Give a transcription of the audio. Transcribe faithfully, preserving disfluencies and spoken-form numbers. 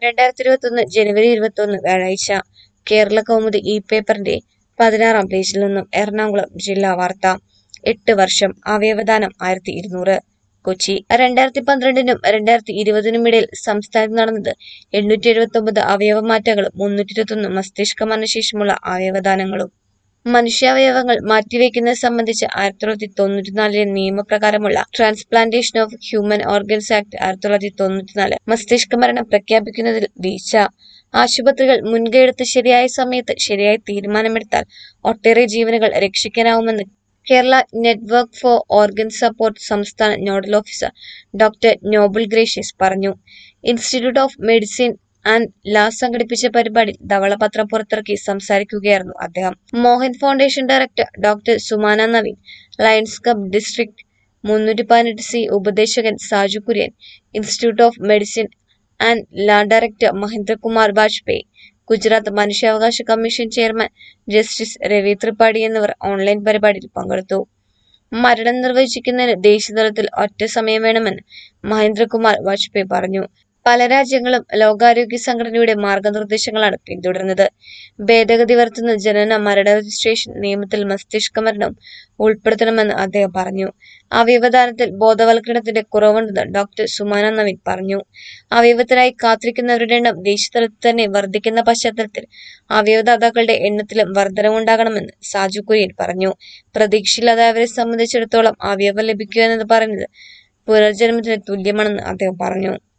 രണ്ടായിരത്തി ഇരുപത്തി ഒന്ന് ജനുവരി ഇരുപത്തി ഒന്ന് വ്യാഴാഴ്ച കേരള കൗമുദി ഇ പേപ്പറിന്റെ പതിനാറാം പേജിൽ നിന്നും എറണാകുളം ജില്ലാ വാർത്ത. എട്ട് വർഷം അവയവദാനം ആയിരത്തി ഇരുന്നൂറ്. കൊച്ചി. രണ്ടായിരത്തി പന്ത്രണ്ടിനും രണ്ടായിരത്തി ഇരുപതിനും ഇടയിൽ സംസ്ഥാനത്ത് നടന്നത് എണ്ണൂറ്റി എഴുപത്തി ഒമ്പത് അവയവമാറ്റങ്ങളും മുന്നൂറ്റി ഇരുപത്തി ഒന്ന് മസ്തിഷ്ക മരണശേഷമുള്ള അവയവദാനങ്ങളും. മനുഷ്യാവയവങ്ങൾ മാറ്റിവെക്കുന്നത് സംബന്ധിച്ച് ആയിരത്തി തൊള്ളായിരത്തി തൊണ്ണൂറ്റിനാലിലെ നിയമപ്രകാരമുള്ള transplantation of human organs act ആയിരത്തി തൊള്ളായിരത്തി തൊണ്ണൂറ്റിനാല് മസ്തിഷ്ക മരണം പ്രഖ്യാപിക്കുന്നതിൽ വീഴ്ച. ആശുപത്രികൾ മുൻകൈയെടുത്ത് ശരിയായ സമയത്ത് ശരിയായ തീരുമാനമെടുത്താൽ ഒട്ടേറെ ജീവനുകൾ രക്ഷിക്കാനാവുമെന്ന് Kerala network for organ support സംസ്ഥാന nodal officer doctor Noble Gracious പറഞ്ഞു. Institute of medicine and law സംഘടിപ്പിച്ച പരിപാടിയിൽ ധവളപത്രം പുറത്തിറക്കി സംസാരിക്കുകയായിരുന്നു അദ്ദേഹം. Mohan foundation director doctor Sumana Naveen, Lions Club district മുന്നൂറ്റി പതിനെട്ട് സി ഉപദേശകൻ Saju Kurian, institute of medicine and law director Mahendrakumar Vajpayee, Gujarat മനുഷ്യാവകാശ commission chairman justice Ravi Tripathi എന്നിവർ ഓൺലൈൻ പരിപാടിയിൽ പങ്കെടുത്തു. മരണം നിർവചിക്കുന്നതിന് ദേശീയതലത്തിൽ ഒറ്റ സമയം വേണമെന്ന് മഹേന്ദ്രകുമാർ വാജ്പേയി പറഞ്ഞു. പല രാജ്യങ്ങളും ലോകാരോഗ്യ സംഘടനയുടെ മാർഗനിർദ്ദേശങ്ങളാണ് പിന്തുടരുന്നത്. ഭേദഗതി വരുത്തുന്ന ജനന മരണ രജിസ്ട്രേഷൻ നിയമത്തിൽ മസ്തിഷ്ക മരണം ഉൾപ്പെടുത്തണമെന്ന് അദ്ദേഹം പറഞ്ഞു. അവയവദാനത്തിൽ ബോധവൽക്കരണത്തിന്റെ കുറവുണ്ടെന്ന് ഡോക്ടർ സുമാന നവീൻ പറഞ്ഞു. അവയവത്തിനായി കാത്തിരിക്കുന്നവരുടെ എണ്ണം ദേശീയതലത്തിൽ തന്നെ വർദ്ധിക്കുന്ന പശ്ചാത്തലത്തിൽ അവയവദാതാക്കളുടെ എണ്ണത്തിലും വർധനവുണ്ടാകണമെന്ന് സാജു കുര്യൻ പറഞ്ഞു. പ്രതീക്ഷയില്ലാതായവരെ സംബന്ധിച്ചിടത്തോളം അവയവം ലഭിക്കുക എന്നത് പറയുന്നത് പുനർജന്മത്തിന് തുല്യമാണെന്ന് അദ്ദേഹം പറഞ്ഞു.